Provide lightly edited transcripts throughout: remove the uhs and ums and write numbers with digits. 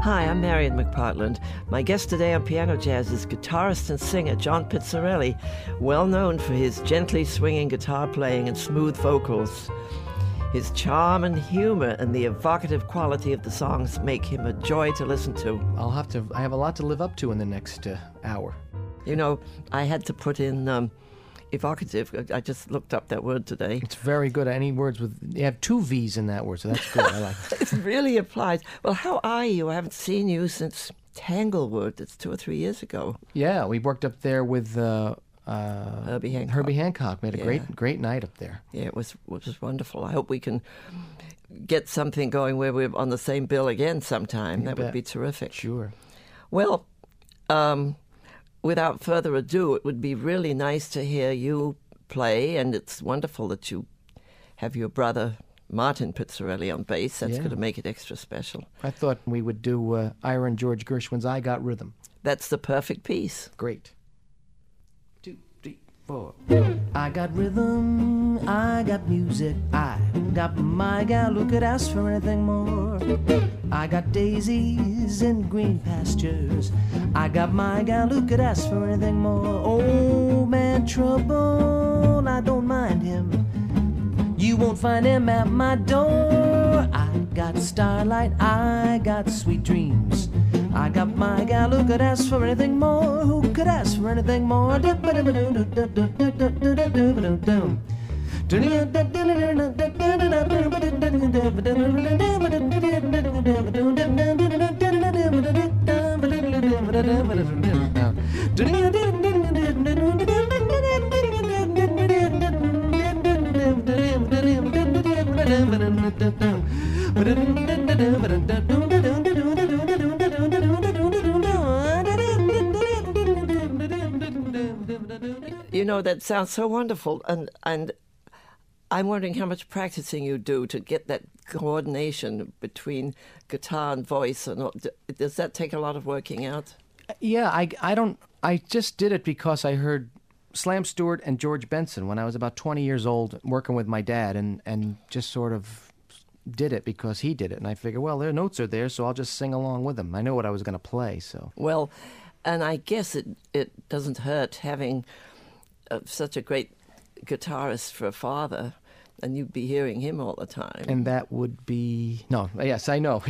Hi, I'm Marion McPartland. My guest today on Piano Jazz is guitarist and singer John Pizzarelli, well known for his gently swinging guitar playing and smooth vocals. His charm and humor and the evocative quality of the songs make him a joy to listen to. I have a lot to live up to in the next hour. You know, I had to put in evocative. I just looked up that word today. It's very good. Any words with... You have two V's in that word, so that's good. I like it. It really applies. Well, how are you? I haven't seen you since Tanglewood. It's 2 or 3 years ago. Yeah, we worked up there with Herbie Hancock. Herbie Hancock. We had a great night up there. Yeah, it was wonderful. I hope we can get something going where we're on the same bill again sometime. That would be terrific. Sure. Well, without further ado, it would be really nice to hear you play, and it's wonderful that you have your brother Martin Pizzarelli on bass. That's going to make it extra special. I thought we would do Ira and George Gershwin's I Got Rhythm. That's the perfect piece. Great. 2, 3, 4. I got rhythm, I got music, I got my gal who could ask for anything more. I got daisies in green pastures, I got my gal who could ask for anything more. Old man Trouble, I don't mind him, you won't find him at my door. I got starlight, I got sweet dreams, I got my gal who could ask for anything more, who could ask for anything more. You know, that sounds so wonderful, and I'm wondering how much practicing you do to get that coordination between guitar and voice. And does that take a lot of working out? Yeah, I just did it because I heard Slam Stewart and George Benson when I was about 20 years old, working with my dad, and just sort of did it because he did it. And I figured, well, their notes are there, so I'll just sing along with them. I know what I was going to play, so. Well, and I guess it doesn't hurt having such a great guitarist for a father, and you'd be hearing him all the time. And that would be... No, yes, I know.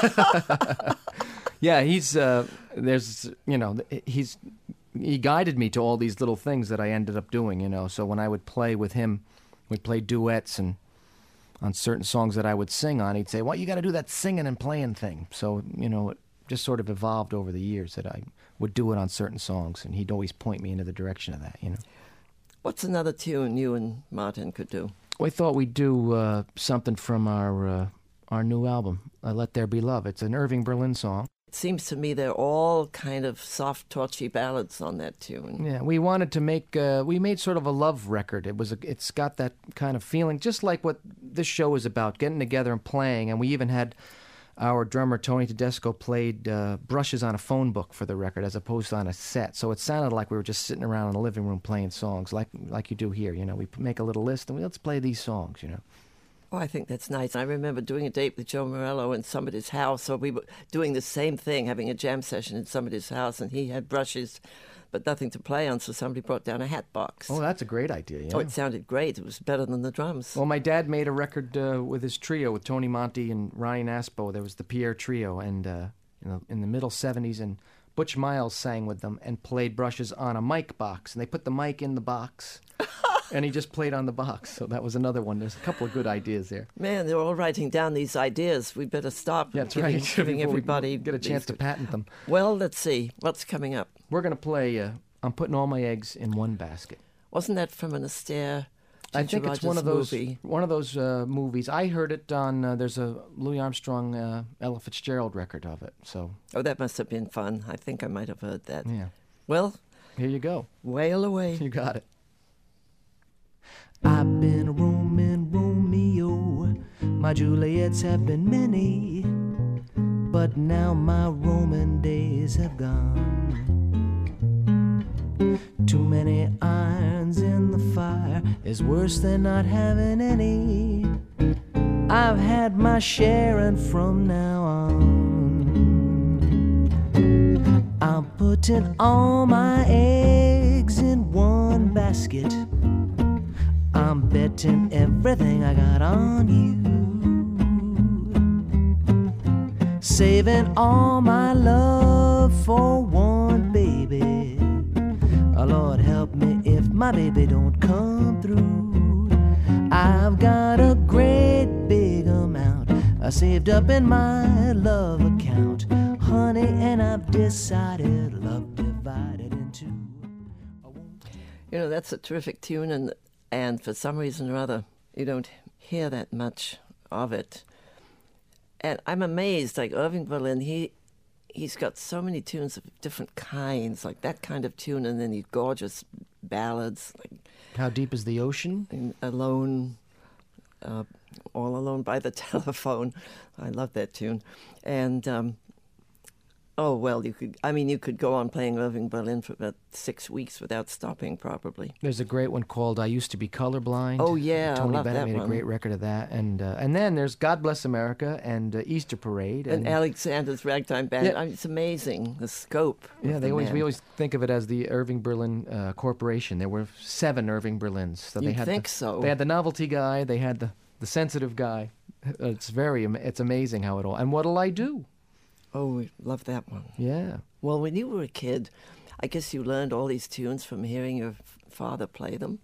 Yeah, he's... there's, you know, he guided me to all these little things that I ended up doing, you know. So when I would play with him, we'd play duets, and on certain songs that I would sing on, he'd say, well, you got to do that singing and playing thing. So, you know, it just sort of evolved over the years that I would do it on certain songs, and he'd always point me into the direction of that, you know. What's another tune you and Martin could do? We thought we'd do something from our new album, Let There Be Love. It's an Irving Berlin song. It seems to me they're all kind of soft, torchy ballads on that tune. Yeah, we wanted to make, we made sort of a love record. It's got that kind of feeling, just like what this show is about, getting together and playing. And we even had our drummer, Tony Tedesco, played brushes on a phone book for the record as opposed to on a set. So it sounded like we were just sitting around in the living room playing songs like you do here. You know, we make a little list and let's play these songs, you know. Oh, I think that's nice. I remember doing a date with Joe Morello in somebody's house, so we were doing the same thing, having a jam session in somebody's house, and he had brushes but nothing to play on, so somebody brought down a hat box. Oh, that's a great idea, yeah. Oh, it sounded great. It was better than the drums. Well, my dad made a record with his trio, with Tony Monti and Ryan Aspo. There was the Pierre Trio, and in the middle 70s, and Butch Miles sang with them and played brushes on a mic box, and they put the mic in the box. And he just played on the box, so that was another one. There's a couple of good ideas there. Man, they're all writing down these ideas. We better stop giving everybody... Get a chance to patent them. Well, let's see. What's coming up? We're going to play I'm Putting All My Eggs in One Basket. Wasn't that from an Astaire I think it's one of those movie? Movies. I heard it on, there's a Louis Armstrong, Ella Fitzgerald record of it. So. Oh, that must have been fun. I think I might have heard that. Yeah. Well. Here you go. Wail away. You got it. I've been roaming Romeo, my Juliets have been many, but now my Roman days have gone. Too many irons in the fire is worse than not having any. I've had my share and from now on I'm putting all my eggs in one basket. I'm betting everything I got on you. Saving all my love for one baby. Oh, Lord help me if my baby don't come through. I've got a great big amount saved up in my love account, honey, and I've decided love divided in two. You know, that's a terrific tune, and for some reason or other, you don't hear that much of it. And I'm amazed, like Irving Berlin, he's got so many tunes of different kinds, like that kind of tune, and then these gorgeous ballads, like How Deep is the Ocean? Alone, All Alone by the Telephone. I love that tune. And oh, well, you could go on playing Irving Berlin for about 6 weeks without stopping, probably. There's a great one called I Used to Be Colorblind. Oh, yeah, Tony I love Bennett that made one. a great record of that. And then there's God Bless America and Easter Parade. And Alexander's Ragtime Band. Yeah. It's amazing, the scope. Yeah, of the man. we always think of it as the Irving Berlin Corporation. There were 7 Irving Berlins. So You'd think so. They had the novelty guy, they had the sensitive guy. It's amazing how it all. And What'll I Do? Oh, we love that one. Yeah. Well, when you were a kid, I guess you learned all these tunes from hearing your father play them.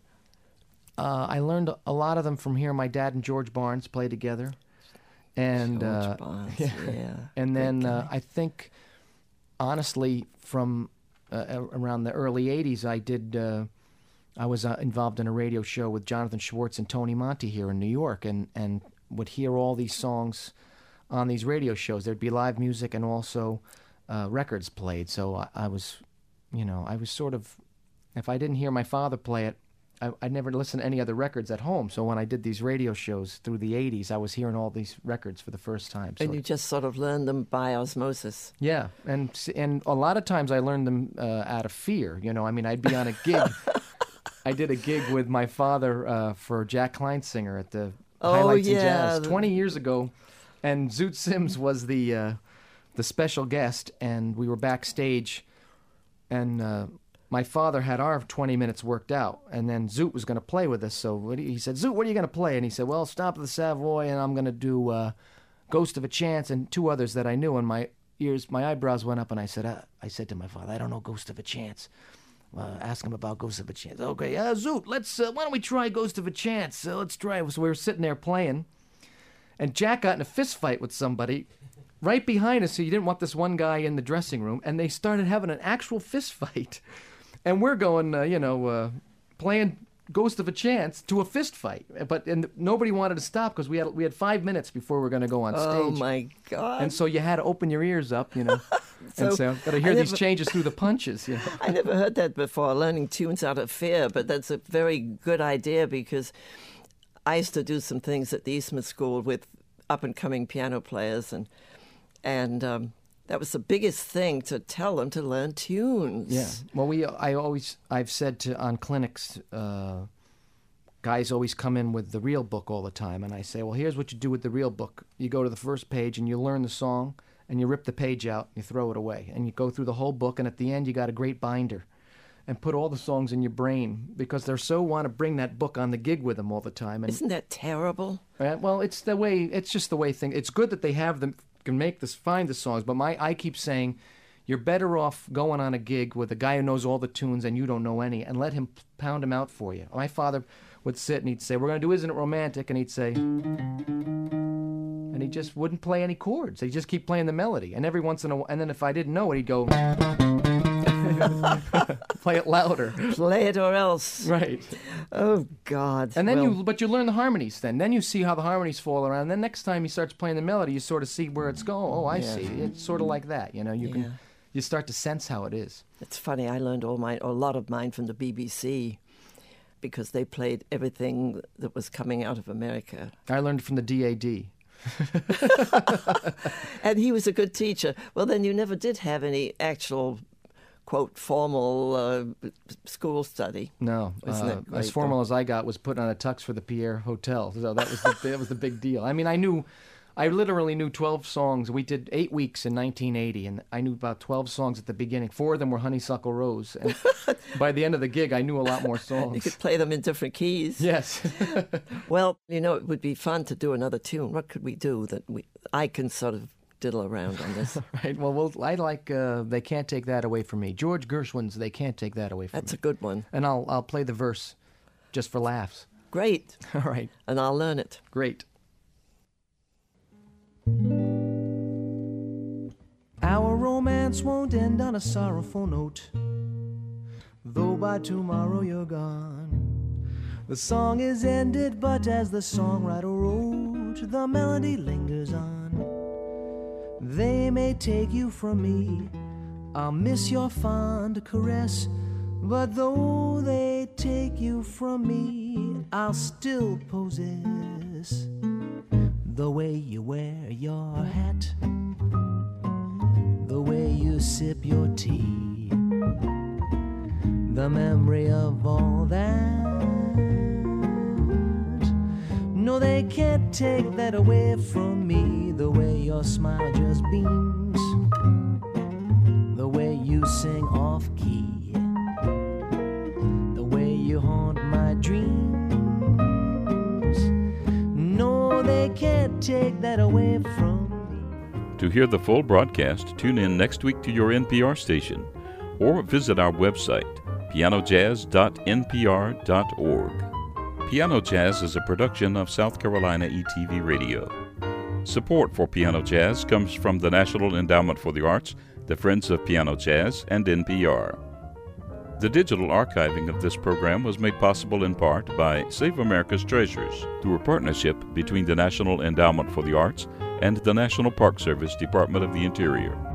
I learned a lot of them from hearing my dad and George Barnes play together. And George Barnes, yeah. And Great then guy. I think, honestly, from around the early 80s, I was involved in a radio show with Jonathan Schwartz and Tony Monty here in New York, and would hear all these songs on these radio shows. There'd be live music and also records played. So I was sort of, if I didn't hear my father play it, I'd never listen to any other records at home. So when I did these radio shows through the 80s, I was hearing all these records for the first time. So And you just sort of learned them by osmosis. yeah, and a lot of times I learned them out of fear. I'd be on a gig. I did a gig with my father for Jack Kleinsinger at the Highlights in Jazz 20 years ago, and Zoot Sims was the special guest, and we were backstage, and my father had our 20 minutes worked out, and then Zoot was going to play with us. So he said, "Zoot, what are you going to play?" And he said, "Well, Stomp of the Savoy, and I'm going to do Ghost of a Chance and 2 others that I knew." And my eyebrows went up, and I said to my father, "I don't know Ghost of a Chance." Ask him about Ghost of a Chance. Okay, Zoot, why don't we try Ghost of a Chance? Let's try it. So we were sitting there playing, and Jack got in a fist fight with somebody right behind us. So you didn't want this one guy in the dressing room, and they started having an actual fist fight. And we're going, playing Ghost of a Chance to a fist fight. And nobody wanted to stop because we had 5 minutes before we were going to go on stage. Oh, my God. And so you had to open your ears up, and so got to hear these changes through the punches. I never heard that before, learning tunes out of fear, but that's a very good idea because I used to do some things at the Eastman School with up-and-coming piano players, and that was the biggest thing, to tell them to learn tunes. Yeah. Well, I've said on clinics, guys always come in with the real book all the time, and I say, well, here's what you do with the real book. You go to the first page and you learn the song, and you rip the page out, you throw it away, and you go through the whole book, and at the end you got a great binder, and put all the songs in your brain because they're so want to bring that book on the gig with them all the time. And, Isn't that terrible? well, it's just the way things. It's good that they have them. Can find the songs, but I keep saying you're better off going on a gig with a guy who knows all the tunes and you don't know any, and let him pound them out for you. My father would sit and he'd say, "We're going to do Isn't It Romantic?" And he'd say, and he just wouldn't play any chords. He'd just keep playing the melody, and every once in a while, and then if I didn't know it, he'd go play it louder. Play it or else. Right. Oh, God. And then you learn the harmonies then. Then you see how the harmonies fall around. Then next time he starts playing the melody, you sort of see where it's going. Oh, I see. It's sort of like that. You start to sense how it is. It's funny. I learned a lot of mine from the BBC because they played everything that was coming out of America. I learned from the DAD. And he was a good teacher. Well, then you never did have any actual, quote, formal school study. No. Isn't that great, as formal as I got was put on a tux for the Pierre Hotel. So that was the big deal. I mean, I knew I literally knew 12 songs. We did 8 weeks in 1980, and I knew about 12 songs at the beginning. 4 of them were Honeysuckle Rose. And by the end of the gig, I knew a lot more songs. You could play them in different keys. Yes. Well, it would be fun to do another tune. What could we do that I can sort of diddle around on this? Right. Well, I like They Can't Take That Away From Me. George Gershwin's They Can't Take That Away From Me. That's a good one. And I'll play the verse just for laughs. Great. All right. And I'll learn it. Great. Our romance won't end on a sorrowful note, though by tomorrow you're gone. The song is ended, but as the songwriter wrote, the melody lingers on. They may take you from me, I'll miss your fond caress, but though they take you from me, I'll still possess the way you wear your hat, the way you sip your tea, the memory of all that. No, they can't take that away from me, the way your smile just beams, the way you sing off key, the way you haunt my dreams. No, they can't take that away from me. To hear the full broadcast, tune in next week to your NPR station or visit our website, pianojazz.npr.org. Piano Jazz is a production of South Carolina ETV Radio. Support for Piano Jazz comes from the National Endowment for the Arts, the Friends of Piano Jazz, and NPR. The digital archiving of this program was made possible in part by Save America's Treasures through a partnership between the National Endowment for the Arts and the National Park Service Department of the Interior.